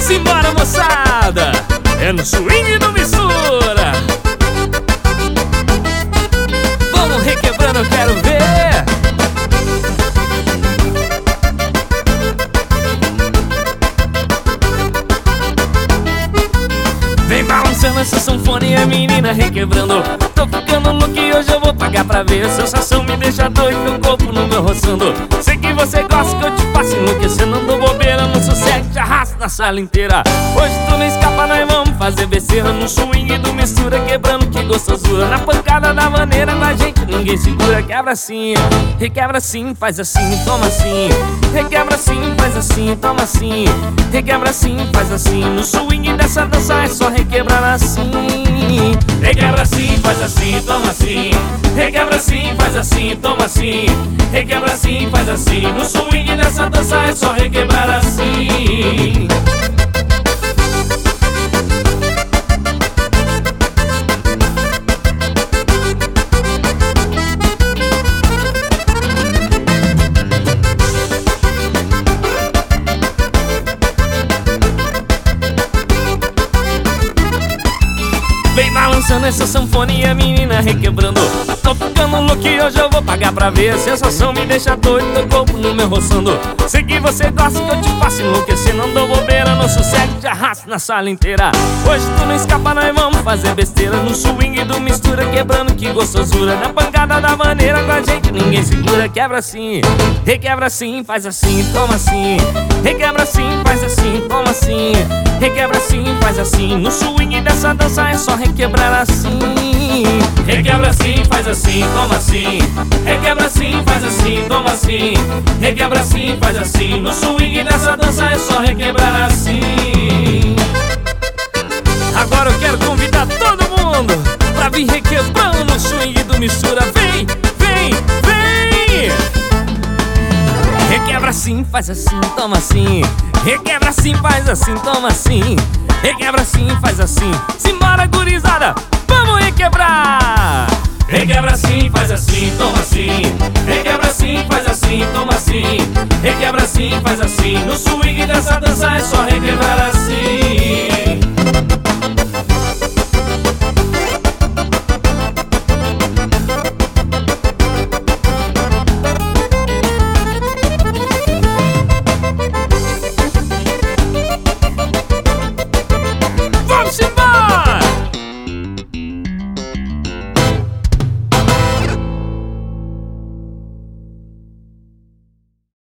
Simbora, moçada, é no swing do Mistura. Vamos requebrando, eu quero ver. Vem balançando essa sanfona e a menina requebrando. Tô ficando louco e hoje eu vou pagar pra ver. A sensação me deixa doido, teu corpo no meu roçando. Sei que você gosta que eu te faço enlouquecer. Não dou bobeira, no sossego, te arrasto na sala inteira. Hoje tu não escapa, nós vamos fazer besteira. No swing do Mistura, quebrando, que gostosura. Na pancada da maneira, com a gente ninguém segura. Quebra assim, requebra assim, faz assim, toma assim. Requebra assim, faz assim, toma assim. Requebra assim, faz assim. No swing dessa dança é só requebrar assim. Requebra assim, faz assim, toma assim. Requebra assim, faz assim, toma assim. Requebra assim, faz assim. No swing dessa dança é só requebrar assim. Vem balançando essa sanfona e a menina requebrando. Tô ficando louco e hoje eu vou pagar pra ver. A sensação me deixa doido, teu corpo no meu roçando. Sei que você gosta que eu te faço enlouquecer. Não dou bobeira, no sossego, te arrasto na sala inteira. Hoje tu não escapa, nós vamos fazer besteira. No swing do Mistura, quebrando, que gostosura. Na pancada da maneira, com a gente ninguém segura. Quebra assim, requebra assim, faz assim, toma assim. Requebra assim, faz assim, toma assim. Requebra assim, faz assim. No swing dessa dança é só requebrar assim. Requebra assim, faz assim, toma assim. Requebra assim, faz assim, toma assim. Requebra assim, faz assim. No swing dessa dança é só requebrar assim. Agora eu quero convidar todo mundo pra vir requebrando no swing do Mistura. Vem, vem, vem! Requebra assim, faz assim, toma assim. Requebra assim, faz assim, toma assim. Requebra assim, faz assim. Simbora, gurizada, vamos requebrar! Requebra assim, faz assim, toma assim. Requebra assim, faz assim, toma assim. Requebra assim, faz assim. No swing dessa dança é só requebrar assim.